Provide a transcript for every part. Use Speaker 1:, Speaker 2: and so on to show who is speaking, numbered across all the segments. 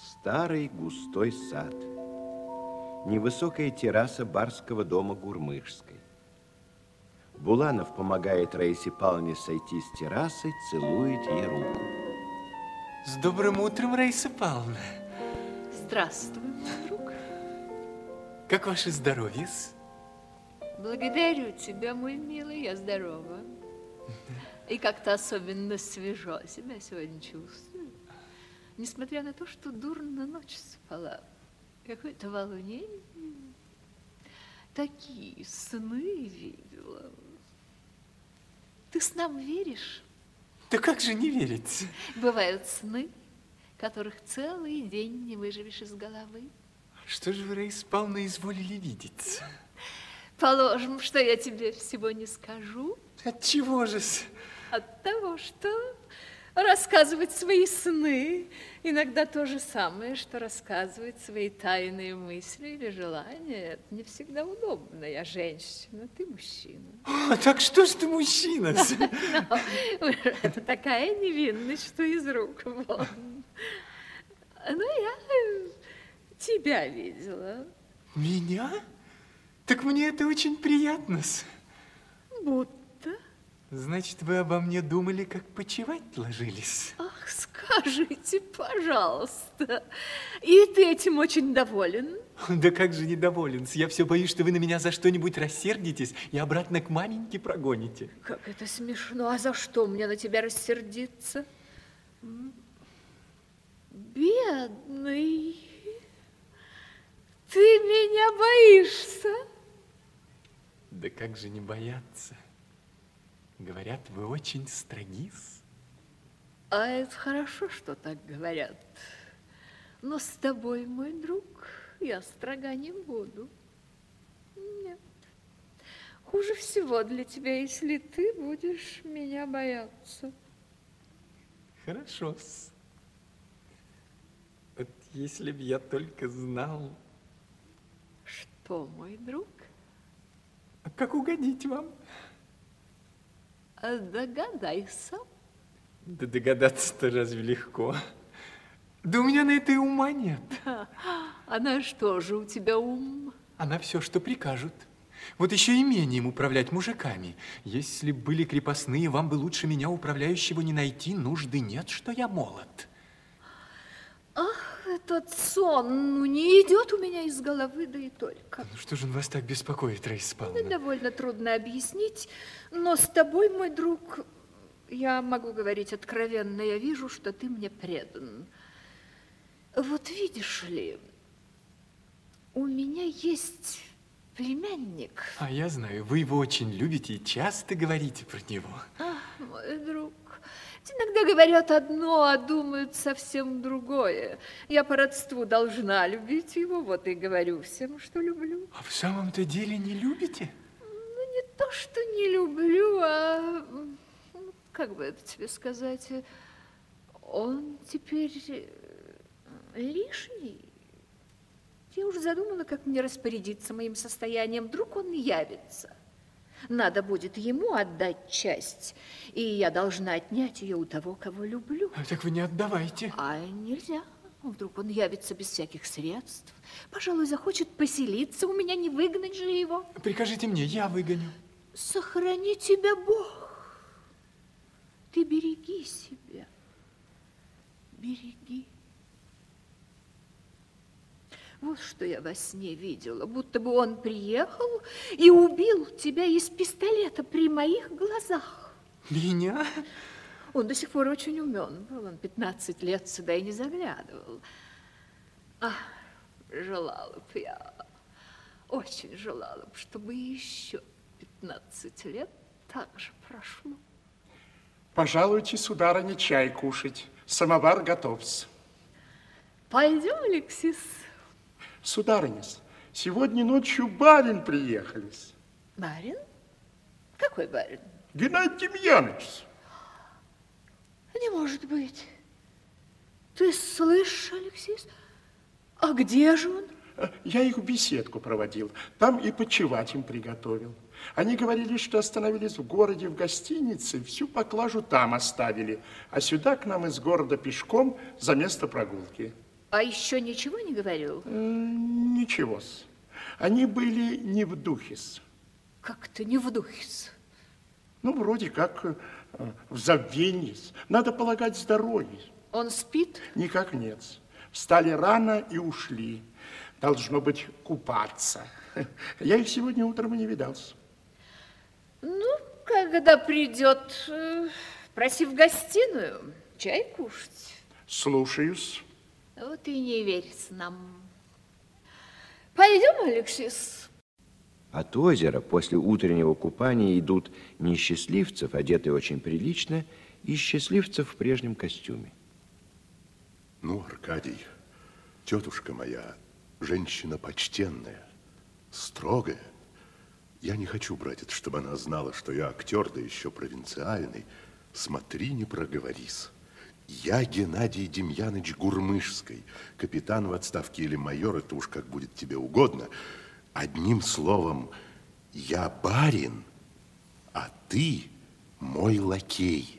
Speaker 1: Старый густой сад. Невысокая терраса барского дома Гурмышской. Буланов помогает Раисе Павловне сойти с террасы, целует ей руку.
Speaker 2: С добрым утром, Раиса Павловна.
Speaker 3: Здравствуй, мой друг.
Speaker 2: Как ваше здоровье?
Speaker 3: Благодарю тебя, мой милый, я здорова. И как-то особенно свежо себя сегодня чувствую. Несмотря на то, что дурно ночь спала. Какое-то волнение. Такие сны видела. Ты снам веришь?
Speaker 2: Да как же не верить?
Speaker 3: Бывают сны, которых целый день не выживешь из головы.
Speaker 2: Что же вы, Раиса Павловна, изволили видеть?
Speaker 3: Положим, что я тебе всего не скажу.
Speaker 2: От чего же-с?
Speaker 3: От того, что рассказывать свои сны иногда то же самое, что рассказывать свои тайные мысли или желания. Это не всегда удобно. Я женщина, ты мужчина.
Speaker 2: А, так что ж ты мужчина?
Speaker 3: Это такая невинность, что из рук вон. Ну, я тебя видела.
Speaker 2: Меня? Так мне это очень приятно.
Speaker 3: Будто.
Speaker 2: Значит, вы обо мне думали, как почивать ложились?
Speaker 3: Ах, скажите, пожалуйста, и ты этим очень доволен?
Speaker 2: Да как же недоволен? Я все боюсь, что вы на меня за что-нибудь рассердитесь и обратно к маменьке прогоните.
Speaker 3: Как это смешно. А за что мне на тебя рассердиться? Бедный, ты меня боишься?
Speaker 2: Да как же не бояться? Говорят, вы очень строги-с.
Speaker 3: А это хорошо, что так говорят. Но с тобой, мой друг, я строга не буду. Нет. Хуже всего для тебя, если ты будешь меня бояться.
Speaker 2: Хорошо-с. Вот если б я только знал...
Speaker 3: Что, мой друг?
Speaker 2: Как угодить вам?
Speaker 3: Догадайся.
Speaker 2: Да догадаться-то разве легко? Да у меня на это и ума нет.
Speaker 3: А на что же у тебя ум?
Speaker 2: А на все, что прикажут. Вот еще имением управлять мужиками. Если б были крепостные, вам бы лучше меня, управляющего, не найти. Нужды нет, что я молод.
Speaker 3: Ах, этот сон, ну, не идет у меня из головы, да и только.
Speaker 2: Ну, что же он вас так беспокоит, Раиса Павловна?
Speaker 3: Это довольно трудно объяснить, но с тобой, мой друг, я могу говорить откровенно, я вижу, что ты мне предан. Вот видишь ли, у меня есть племянник.
Speaker 2: А я знаю, вы его очень любите и часто говорите про него.
Speaker 3: Ах, мой друг, иногда говорят одно, а думают совсем другое. Я по родству должна любить его, вот и говорю всем, что люблю.
Speaker 2: А в самом-то деле не любите?
Speaker 3: Ну, не то, что не люблю, а, как бы это тебе сказать, он теперь лишний. Я уже задумала, как мне распорядиться моим состоянием. Вдруг он явится. Надо будет ему отдать часть, и я должна отнять ее у того, кого люблю.
Speaker 2: А так вы не отдавайте.
Speaker 3: А нельзя. Вдруг он явится без всяких средств. Пожалуй, захочет поселиться. У меня не выгнать же его.
Speaker 2: Прикажите мне, я выгоню.
Speaker 3: Сохрани тебя Бог. Ты береги себя. Береги. Вот что я во сне видела, будто бы он приехал и убил тебя из пистолета при моих глазах.
Speaker 2: Меня?
Speaker 3: Он до сих пор очень умен был, он 15 лет сюда и не заглядывал. Ах, желала бы я, очень желала бы, чтобы еще 15 лет так же прошло.
Speaker 4: Пожалуйте, сударыня, чай кушать. Самовар готов-с.
Speaker 3: Пойдем, Алексис.
Speaker 4: Сударыня, сегодня ночью барин приехались.
Speaker 3: Барин? Какой барин?
Speaker 4: Геннадий Демьяныч.
Speaker 3: Не может быть. Ты слышишь, Алексис? А где же он?
Speaker 4: Я их в беседку проводил. Там и почевать им приготовил. Они говорили, что остановились в городе в гостинице, всю поклажу там оставили, а сюда к нам из города пешком за место прогулки.
Speaker 3: А еще ничего не говорил?
Speaker 4: Ничего-с. Они были не в духе-с.
Speaker 3: Как-то не в духе-с.
Speaker 4: Ну, вроде как в забвении-с. Надо полагать, здоровье.
Speaker 3: Он спит?
Speaker 4: Никак нет. Встали рано и ушли. Должно быть, купаться. Я их сегодня утром и не видался.
Speaker 3: Ну, когда придет, проси в гостиную чай кушать.
Speaker 4: Слушаюсь.
Speaker 3: Вот и не верится нам. Пойдем, Алексис?
Speaker 1: От озера после утреннего купания идут не счастливцев, одетые очень прилично, и счастливцев в прежнем костюме.
Speaker 5: Ну, Аркадий, тетушка моя, женщина почтенная, строгая. Я не хочу, братец, чтобы она знала, что я актер, да еще провинциальный. Смотри, не проговорись. Я Геннадий Демьяныч Гурмышский, капитан в отставке или майор, это уж как будет тебе угодно. Одним словом, я барин, а ты мой лакей.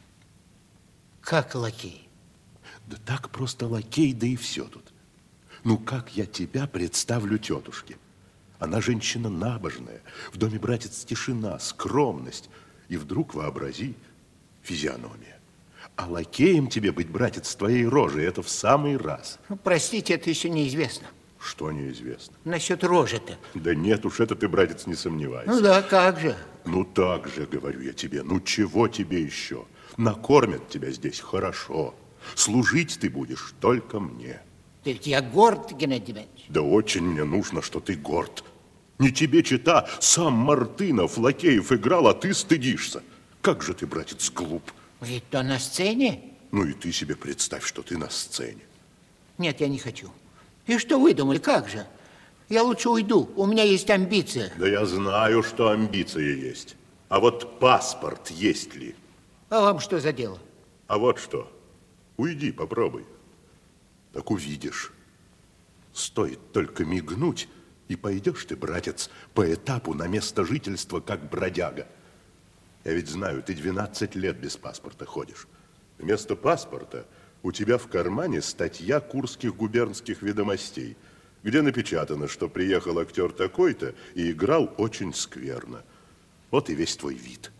Speaker 6: Как лакей?
Speaker 5: Да так просто лакей, да и все тут. Ну, как я тебя представлю тетушке? Она женщина набожная, в доме, братец, тишина, скромность. И вдруг вообрази физиономия. А лакеем тебе быть, братец, с твоей рожей, это в самый раз.
Speaker 6: Ну, простите, это еще неизвестно.
Speaker 5: Что неизвестно?
Speaker 6: Насчет рожи-то.
Speaker 5: Да нет уж, это ты, братец, не сомневайся.
Speaker 6: Ну да, как же.
Speaker 5: Ну так же, говорю я тебе, ну чего тебе еще? Накормят тебя здесь хорошо. Служить ты будешь только мне.
Speaker 6: Ты ведь я горд, Геннадий Демьянович.
Speaker 5: Да очень мне нужно, что ты горд. Не тебе чета, сам Мартынов лакеев играл, а ты стыдишься. Как же ты, братец, глуп.
Speaker 6: Ведь то на сцене?
Speaker 5: Ну и ты себе представь, что ты на сцене.
Speaker 6: Нет, я не хочу. И что вы думали, как же? Я лучше уйду, у меня есть амбиция.
Speaker 5: Да я знаю, что амбиции есть. А вот паспорт есть ли?
Speaker 6: А вам что за дело?
Speaker 5: А вот что. Уйди, попробуй. Так увидишь. Стоит только мигнуть, и пойдешь ты, братец, по этапу на место жительства, как бродяга. Я ведь знаю, ты 12 лет без паспорта ходишь. Вместо паспорта у тебя в кармане статья Курских губернских ведомостей, где напечатано, что приехал актер такой-то и играл очень скверно. Вот и весь твой вид.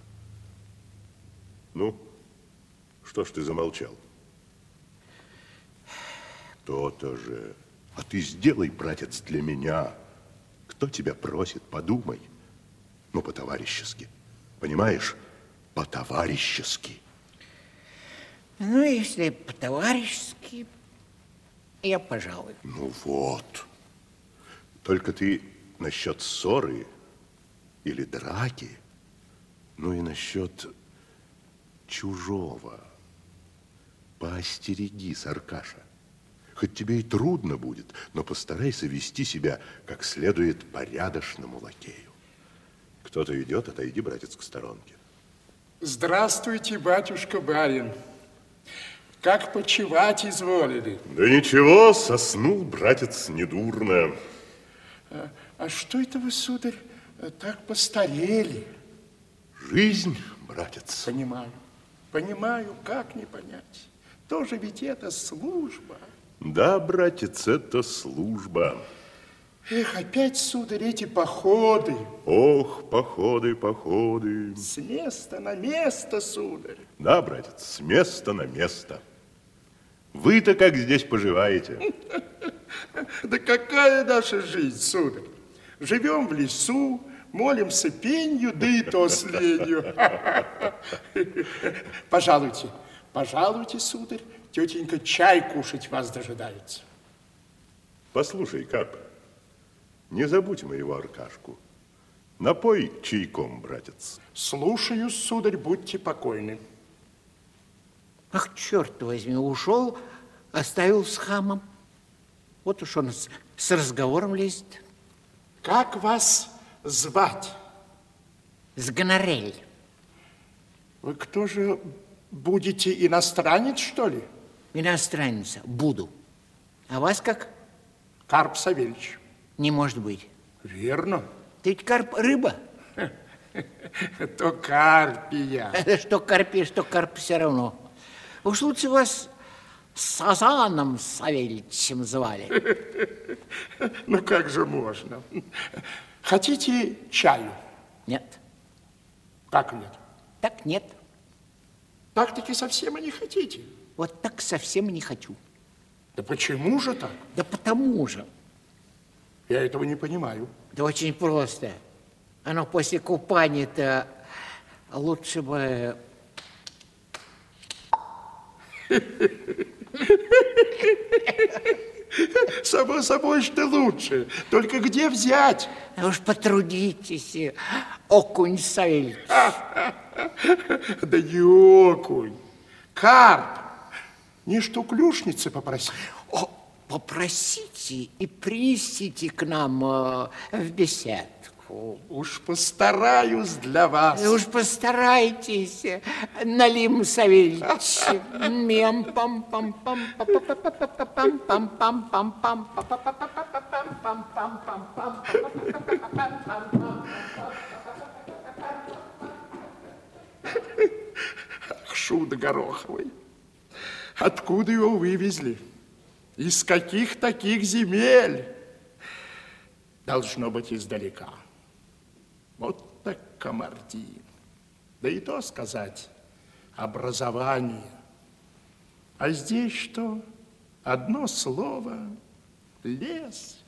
Speaker 5: Ну, что ж ты замолчал? То-то же. А ты сделай, братец, для меня. Кто тебя просит, подумай. Ну, по-товарищески. Понимаешь? По-товарищески.
Speaker 6: Ну, если по-товарищески, я, пожалуй.
Speaker 5: Ну вот. Только ты насчет ссоры или драки, ну и насчет чужого. Поостерегись, Аркаша. Хоть тебе и трудно будет, но постарайся вести себя как следует порядочному лакею. Кто-то идет, отойди, братец, к сторонке.
Speaker 4: Здравствуйте, батюшка-барин. Как почивать изволили?
Speaker 5: Да ничего, соснул, братец, недурно.
Speaker 4: А что это вы, сударь, так постарели?
Speaker 5: Жизнь, братец.
Speaker 4: Понимаю, понимаю, как не понять. Тоже ведь это служба.
Speaker 5: Да, братец, это служба.
Speaker 4: Эх, опять, сударь, эти походы.
Speaker 5: Ох, походы, походы.
Speaker 4: С места на место, сударь.
Speaker 5: Да, братец, с места на место. Вы-то как здесь поживаете?
Speaker 4: Да какая наша жизнь, сударь? Живем в лесу, молимся пенью, да и то с ленью. Пожалуйте, пожалуйте, сударь, тетенька чай кушать вас дожидается.
Speaker 5: Послушай, Карп, не забудь моего Аркашку. Напой чайком, братец.
Speaker 4: Слушаюсь, сударь, будьте покойны.
Speaker 6: Ах, черт возьми, ушел, оставил с хамом. Вот уж он с разговором лезет.
Speaker 4: Как вас звать?
Speaker 6: С гонорель.
Speaker 4: Вы кто же будете, иностранец, что ли?
Speaker 6: Иностранец буду. А вас как?
Speaker 4: Карп Савельевич.
Speaker 6: Не может быть.
Speaker 4: Верно.
Speaker 6: Ты ведь карп рыба.
Speaker 4: То карпия.
Speaker 6: Что карпи, что карп все равно. Уж лучше вас Сазаном Савельичем звали.
Speaker 4: Ну, как же можно? Хотите чаю?
Speaker 6: Нет,
Speaker 4: Как нет?
Speaker 6: так нет.
Speaker 4: Так-таки совсем и не хотите.
Speaker 6: Вот так совсем не хочу.
Speaker 4: Да почему же так?
Speaker 6: Да потому же.
Speaker 4: Я этого не понимаю.
Speaker 6: Да очень просто. Оно после купания-то лучше бы...
Speaker 4: Само собой, что лучше. Только где взять?
Speaker 6: Да уж потрудитесь, окунь Савельич.
Speaker 4: Да не окунь. Карп. Не штуклюшницы попроси.
Speaker 6: О, попросите и принесите к нам в беседку.
Speaker 4: Уж постараюсь для вас.
Speaker 6: Уж постарайтесь, Налим Савельич. Мем пам пам пам пам пам пам пам пам пам пам.
Speaker 4: Шут гороховый. Откуда его вывезли? Из каких таких земель? Должно быть издалека. Вот так Камардин. Да и то сказать, образование. А здесь что? Одно слово — лес.